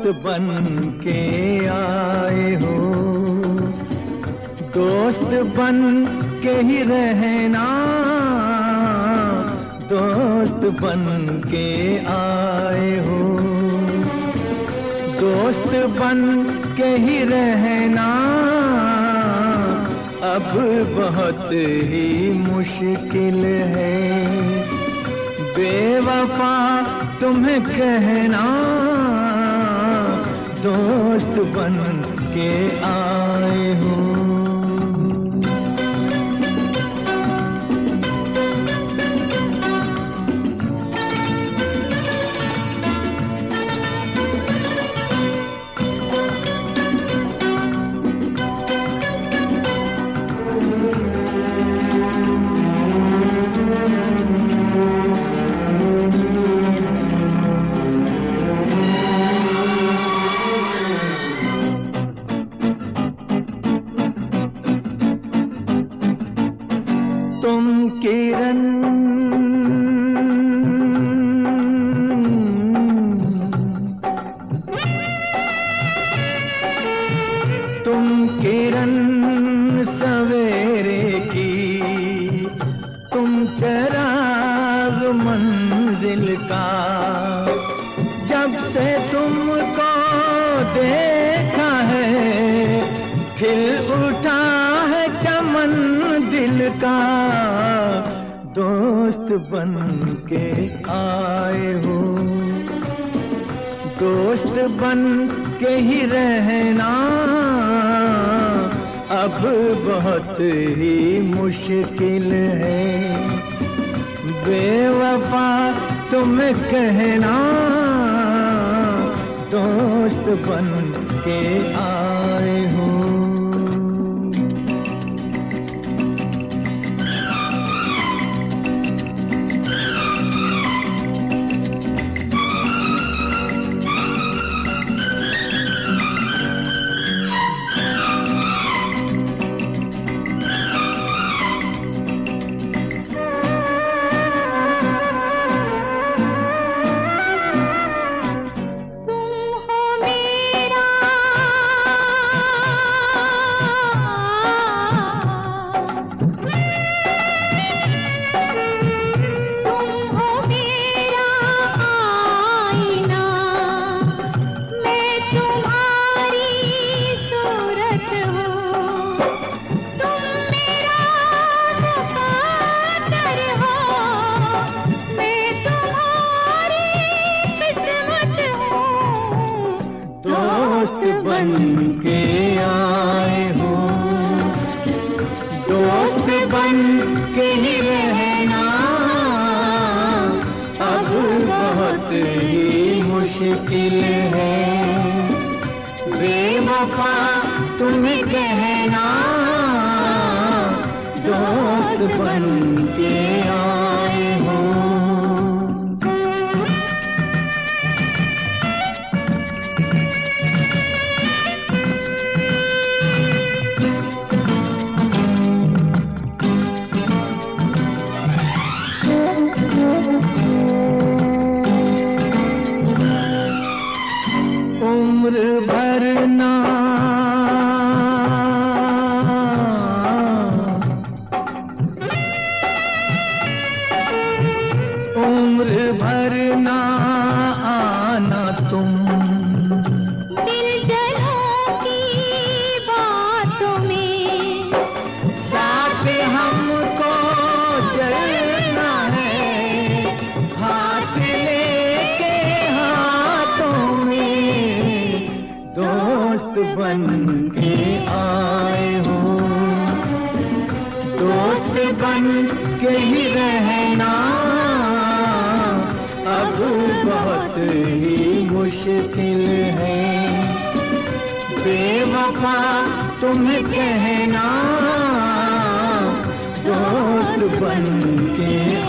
दोस्त बन के आए हो, दोस्त बन के ही रहना, दोस्त बन के आए हो, दोस्त बन के ही रहना अब बहुत ही मुश्किल है। बेवफा तुम्हें कहना दोस्त बन के आए हो। तुम किरण तुम किरण सवेरे की, तुम चिराग मंजिल का। जब से तुमको देखा है खिल उठा है चमन दिल का। दोस्त बन के आए हो, दोस्त बन के ही रहना अब बहुत ही मुश्किल है। बेवफा तुम कहना दोस्त बन के आए हो। दोस्त बन के आए हो, दोस्त बन के ही रहना अब बहुत ही मुश्किल है। बेवफा तुम कहना दोस्त बन के आए हो। उम्र भर ना उम्र भर ना आना तुम, दिल जलों की बातों में साथ हमको चलना है, हाथ लेके हाथों में। दोस्त बन के आए हो, दोस्त बन के ही रहना अब बहुत ही मुश्किल है। बेवफा तुम कहना दोस्त बन के